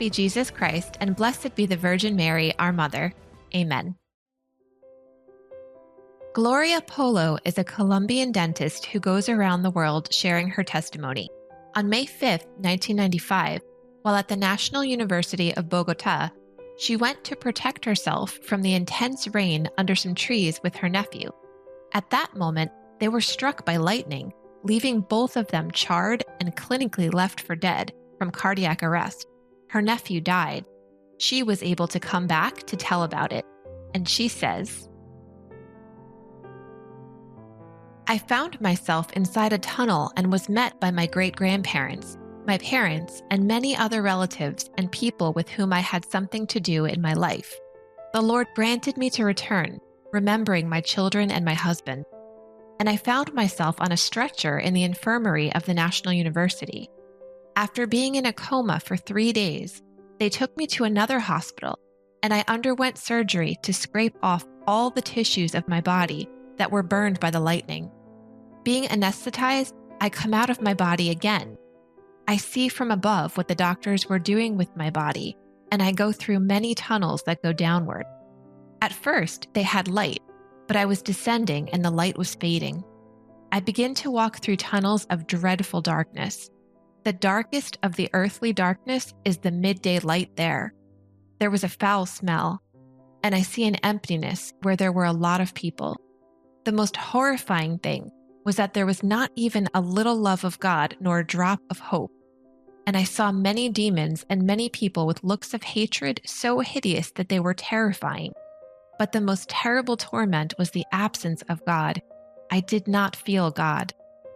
be Jesus Christ, and blessed be the Virgin Mary, our Mother. Amen. Gloria Polo is a Colombian dentist who goes around the world sharing her testimony. On May 5, 1995, while at the National University of Bogota, she went to protect herself from the intense rain under some trees with her nephew. At that moment, they were struck by lightning, leaving both of them charred and clinically left for dead from cardiac arrest. Her nephew died. She was able to come back to tell about it, and she says, "I found myself inside a tunnel and was met by my great-grandparents, my parents, and many other relatives and people with whom I had something to do in my life. The Lord granted me to return, remembering my children and my husband. And I found myself on a stretcher in the infirmary of the National University. After being in a coma for 3 days, they took me to another hospital, and I underwent surgery to scrape off all the tissues of my body that were burned by the lightning. Being anesthetized, I come out of my body again. I see from above what the doctors were doing with my body, and I go through many tunnels that go downward. At first, they had light, but I was descending and the light was fading. I begin to walk through tunnels of dreadful darkness. The darkest of the earthly darkness is the midday light there. There was a foul smell, and I see an emptiness where there were a lot of people. The most horrifying thing was that there was not even a little love of God nor a drop of hope. And I saw many demons and many people with looks of hatred so hideous that they were terrifying. But the most terrible torment was the absence of God. I did not feel God.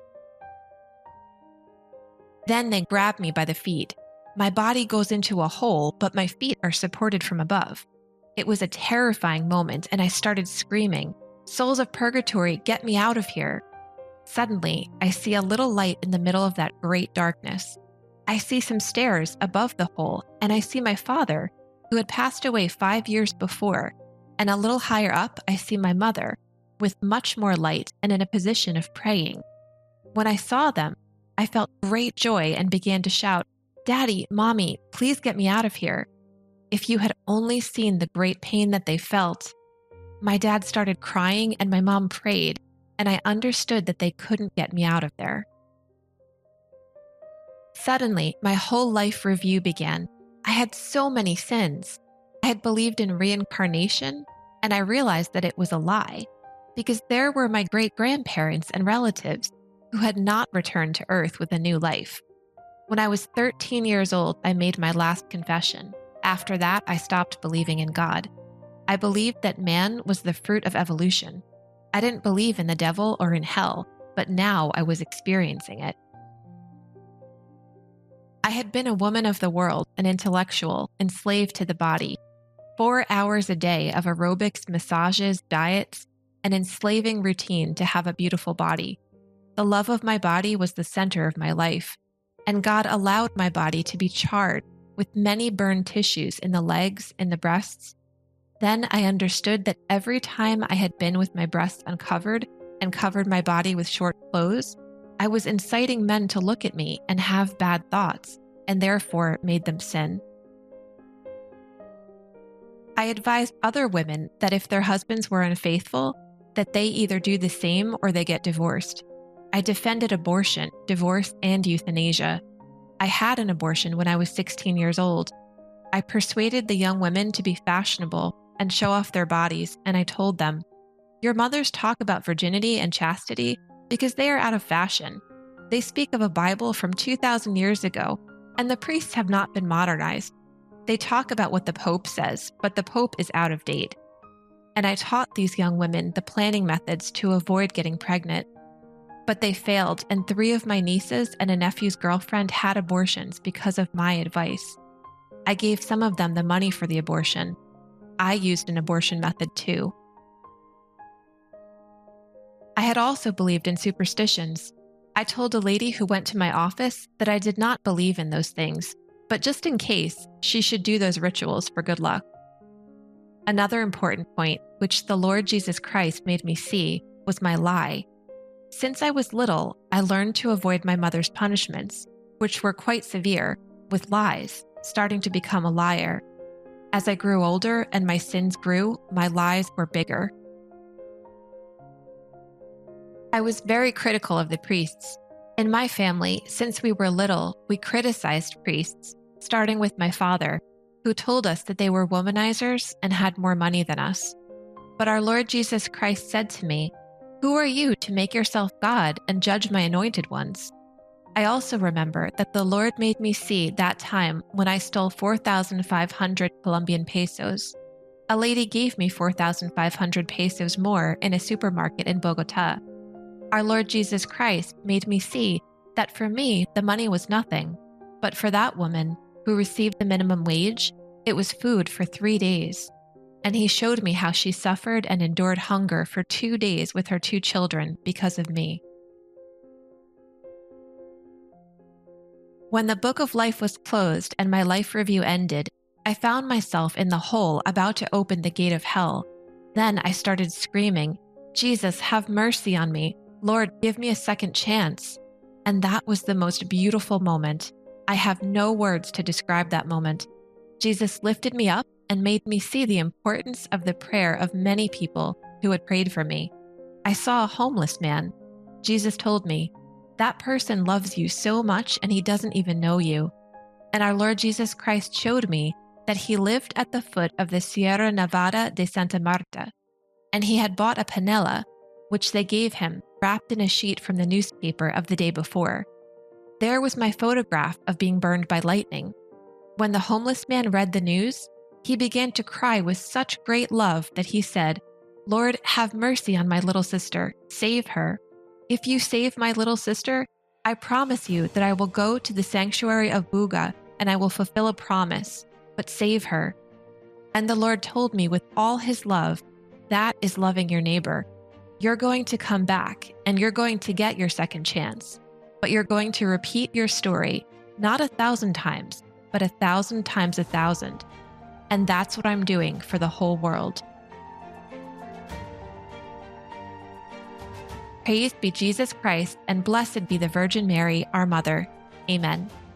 Then they grab me by the feet. My body goes into a hole, but my feet are supported from above. It was a terrifying moment, and I started screaming, 'Souls of purgatory, get me out of here!' Suddenly, I see a little light in the middle of that great darkness. I see some stairs above the hole, and I see my father, who had passed away 5 years before, and a little higher up, I see my mother, with much more light and in a position of praying. When I saw them, I felt great joy and began to shout, 'Daddy, Mommy, please get me out of here.' If you had only seen the great pain that they felt. My dad started crying and my mom prayed, and I understood that they couldn't get me out of there. Suddenly, my whole life review began. I had so many sins. I had believed in reincarnation, and I realized that it was a lie, because there were my great-grandparents and relatives who had not returned to Earth with a new life. When I was 13 years old, I made my last confession. After that, I stopped believing in God. I believed that man was the fruit of evolution. I didn't believe in the devil or in hell, but now I was experiencing it. I had been a woman of the world, an intellectual, enslaved to the body. 4 hours a day of aerobics, massages, diets, an enslaving routine to have a beautiful body. The love of my body was the center of my life, and God allowed my body to be charred with many burned tissues in the legs and the breasts. Then I understood that every time I had been with my breasts uncovered and covered my body with short clothes, I was inciting men to look at me and have bad thoughts, and therefore made them sin. I advised other women that if their husbands were unfaithful, that they either do the same or they get divorced. I defended abortion, divorce, and euthanasia. I had an abortion when I was 16 years old. I persuaded the young women to be fashionable and show off their bodies, and I told them, "Your mothers talk about virginity and chastity because they are out of fashion. They speak of a Bible from 2,000 years ago, and the priests have not been modernized. They talk about what the Pope says, but the Pope is out of date." And I taught these young women the planning methods to avoid getting pregnant. But they failed, and 3 of my nieces and a nephew's girlfriend had abortions because of my advice. I gave some of them the money for the abortion. I used an abortion method too. I had also believed in superstitions. I told a lady who went to my office that I did not believe in those things, but just in case, she should do those rituals for good luck. Another important point, which the Lord Jesus Christ made me see, was my lie. Since I was little, I learned to avoid my mother's punishments, which were quite severe, with lies. starting to become a liar. As I grew older and my sins grew, my lies were bigger. I was very critical of the priests. In my family, since we were little, we criticized priests, starting with my father, who told us that they were womanizers and had more money than us. But our Lord Jesus Christ said to me, "Who are you to make yourself God and judge my anointed ones?" I also remember that the Lord made me see that time when I stole 4,500 Colombian pesos. A lady gave me 4,500 pesos more in a supermarket in Bogota. Our Lord Jesus Christ made me see that for me, the money was nothing, but for that woman who received the minimum wage, it was food for 3 days. And he showed me how she suffered and endured hunger for 2 days with her 2 children because of me. When the book of life was closed and my life review ended, I found myself in the hole about to open the gate of hell. Then I started screaming, "Jesus, have mercy on me. Lord, give me a second chance." And that was the most beautiful moment. I have no words to describe that moment. Jesus lifted me up and made me see the importance of the prayer of many people who had prayed for me. I saw a homeless man. Jesus told me, "That person loves you so much and he doesn't even know you." And our Lord Jesus Christ showed me that he lived at the foot of the Sierra Nevada de Santa Marta, and he had bought a panela, which they gave him, wrapped in a sheet from the newspaper of the day before. There was my photograph of being burned by lightning. When the homeless man read the news, he began to cry with such great love that he said, "Lord, have mercy on my little sister. Save her. If you save my little sister, I promise you that I will go to the sanctuary of Buga and I will fulfill a promise, but save her." And the Lord told me with all his love, that is loving your neighbor. You're going to come back and you're going to get your second chance, but you're going to repeat your story, not 1,000 times, but 1,000 times 1,000. And that's what I'm doing for the whole world. Praised be Jesus Christ, and blessed be the Virgin Mary, our Mother. Amen.